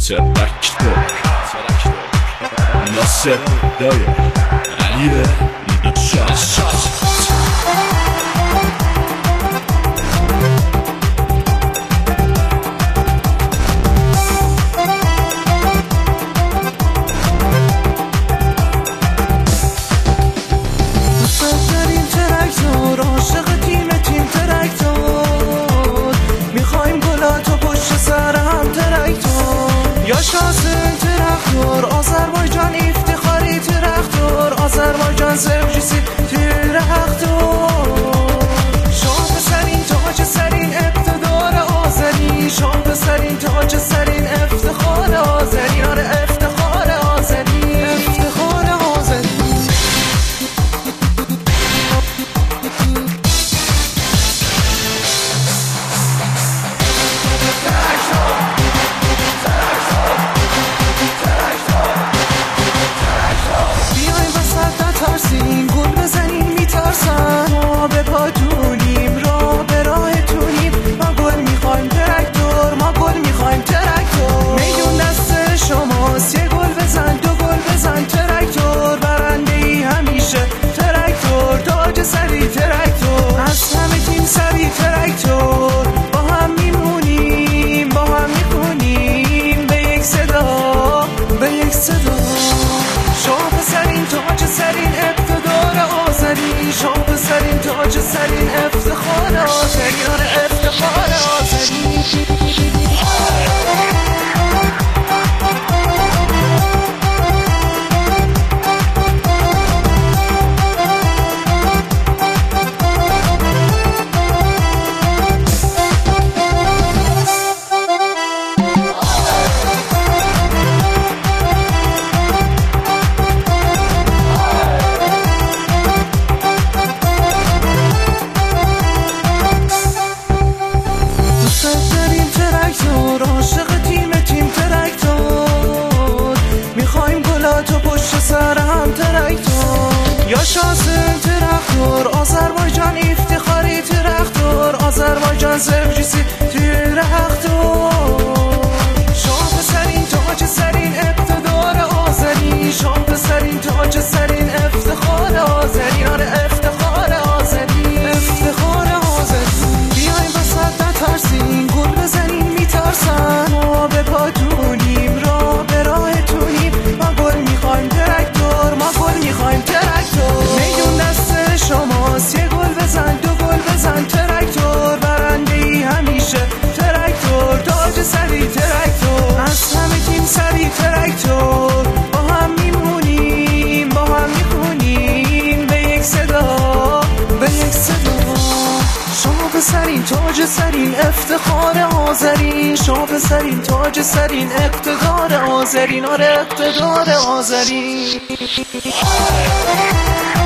ترکتور ناصر دای علی نشاط تراکتور آذربایجان افتخاری تراکتور آذربایجان سرجیسی تراکتور شاه سرین تاج سرین اقتدار آذری شاه سرین تاج سرین افتخار آذری آره افتخار آذری افتخار آذری گل بزنیم میترسن ما به پاتونیم را به راه تونیم ما گل میخوایم تراکتور ما گل میخوایم تراکتور میدون دست شماست یه گل بزن دو گل بزن تراکتور برنده ای همیشه تراکتور تاج سری تراکتور از همه تیم سری تراکتور با هم میمونیم با هم میخونیم به یک صدا به یک صدا شاه سرین تاج سرین اقتدار آذری شاه سرین تاج سرین افتخار آذری آره افتخار آذری عاشق تیم تراکتور میخوایم گلاتو پشت سر هم تراکتور یا شاسن تراکتور آذربایجان افتخاری تراکتور آذربایجان سرجیسی تراکتور شاه سرین تاج سرین اقتدار آذری شاه سرین تاج سرین افتخار آذری آره افتخار آذری افتخار آذری بیایم وسط نترسیم گل بزنیم میترسن ما به پاتونیم را به راه تونیم ما گل میخوایم تراکتور ما گل میخوایم تراکتور میدون دست شماست یه گل بزن دو گل بزن تراکتور برنده ای همیشه تراکتور تاج سری تراکتور از همه تیم سری تراکتور با هم میمونیم با هم میخونیم به یک صدا به یک صدا شاه سرین تاج سرین افتخار آذری شاه سرین تاج سرین اقتدار آذری آره اقتدار آذری